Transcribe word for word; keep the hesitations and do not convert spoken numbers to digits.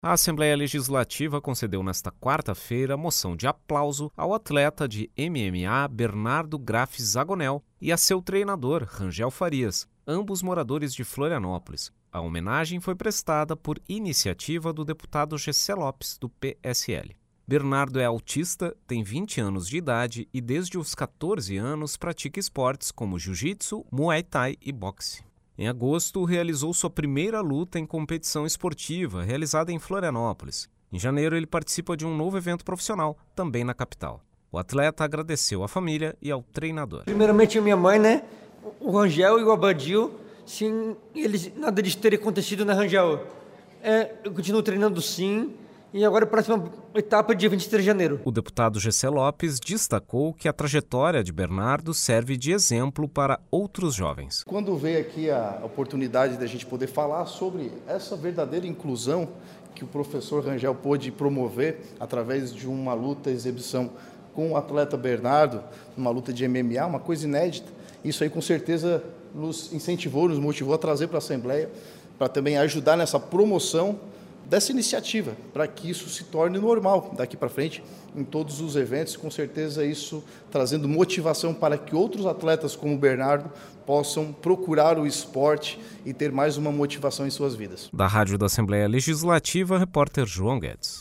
A Assembleia Legislativa concedeu nesta quarta-feira moção de aplauso ao atleta de M M A Bernardo Graff Zagonel e a seu treinador, Rangel Farias, ambos moradores de Florianópolis. A homenagem foi prestada por iniciativa do deputado Gessé Lopes, do P S L. Bernardo é autista, tem vinte anos de idade e desde os quatorze anos pratica esportes como jiu-jitsu, muay thai e boxe. Em agosto, realizou sua primeira luta em competição esportiva, realizada em Florianópolis. Em janeiro, ele participa de um novo evento profissional, também na capital. O atleta agradeceu à família e ao treinador. Primeiramente a minha mãe, né? O Rangel e o Abadil, sem eles, nada disso teria acontecido, né, Rangel? É, eu continuo treinando sim. E agora a próxima etapa é dia vinte e três de janeiro. O deputado Gessé Lopes destacou que a trajetória de Bernardo serve de exemplo para outros jovens. Quando veio aqui a oportunidade da gente poder falar sobre essa verdadeira inclusão que o professor Rangel pôde promover através de uma luta, exibição com o atleta Bernardo, uma luta de M M A, uma coisa inédita, isso aí com certeza nos incentivou, nos motivou a trazer para a Assembleia, para também ajudar nessa promoção dessa iniciativa, para que isso se torne normal daqui para frente em todos os eventos, com certeza isso trazendo motivação para que outros atletas como o Bernardo possam procurar o esporte e ter mais uma motivação em suas vidas. Da Rádio da Assembleia Legislativa, repórter João Guedes.